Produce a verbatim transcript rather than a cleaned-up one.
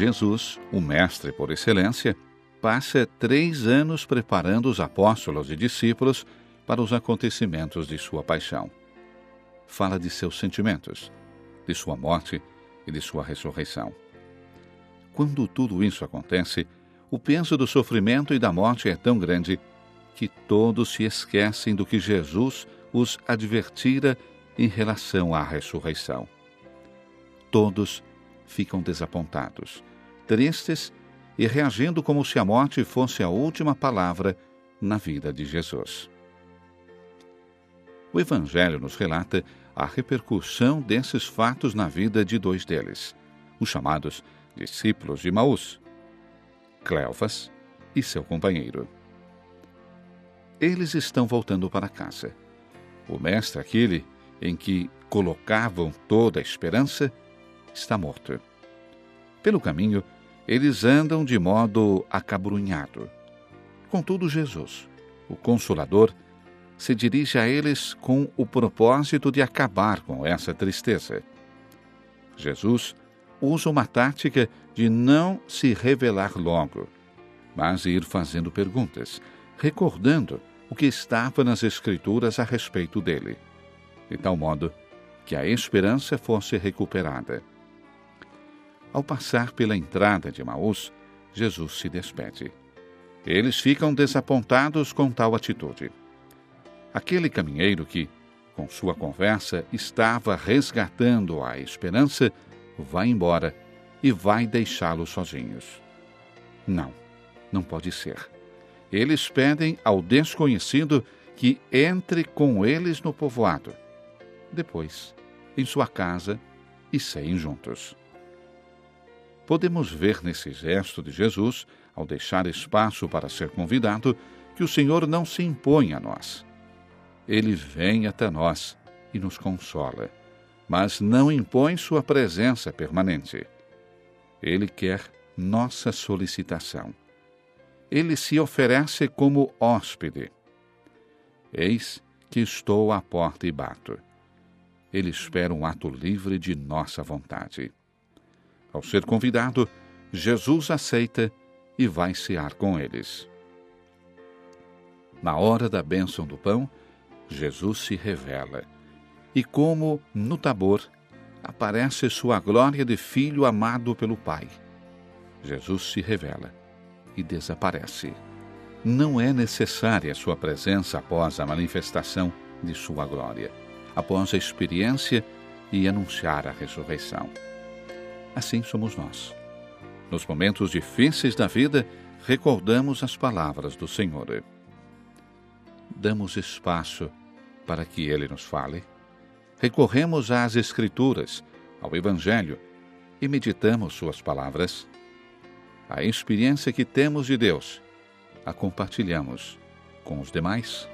Jesus, o mestre por excelência, passa três anos preparando os apóstolos e discípulos para os acontecimentos de sua paixão. Fala de seus sentimentos, de sua morte e de sua ressurreição. Quando tudo isso acontece, o peso do sofrimento e da morte é tão grande que todos se esquecem do que Jesus os advertira em relação à ressurreição. Todos ficam desapontados, tristes e reagindo como se a morte fosse a última palavra na vida de Jesus. O Evangelho nos relata a repercussão desses fatos na vida de dois deles, os chamados discípulos de Emaús, Cleofas e seu companheiro. Eles estão voltando para casa. O mestre, aquele em que colocavam toda a esperança, está morto. Pelo caminho, eles andam de modo acabrunhado. Contudo, Jesus, o Consolador, se dirige a eles com o propósito de acabar com essa tristeza. Jesus usa uma tática de não se revelar logo, mas ir fazendo perguntas, recordando o que estava nas Escrituras a respeito dele, de tal modo que a esperança fosse recuperada. Ao passar pela entrada de Emaús, Jesus se despede. Eles ficam desapontados com tal atitude. Aquele caminheiro que, com sua conversa, estava resgatando a esperança, vai embora e vai deixá-los sozinhos. Não, não pode ser. Eles pedem ao desconhecido que entre com eles no povoado, depois, em sua casa, e ceiem juntos. Podemos ver nesse gesto de Jesus, ao deixar espaço para ser convidado, que o Senhor não se impõe a nós. Ele vem até nós e nos consola, mas não impõe sua presença permanente. Ele quer nossa solicitação. Ele se oferece como hóspede. Eis que estou à porta e bato. Ele espera um ato livre de nossa vontade. Ao ser convidado, Jesus aceita e vai cear com eles. Na hora da bênção do pão, Jesus se revela, e como no Tabor, aparece sua glória de Filho amado pelo Pai. Jesus se revela e desaparece. Não é necessária sua presença após a manifestação de sua glória, após a experiência e anunciar a ressurreição. Assim somos nós. Nos momentos difíceis da vida, recordamos as palavras do Senhor. Damos espaço para que Ele nos fale. Recorremos às Escrituras, ao Evangelho, e meditamos suas palavras. A experiência que temos de Deus a compartilhamos com os demais.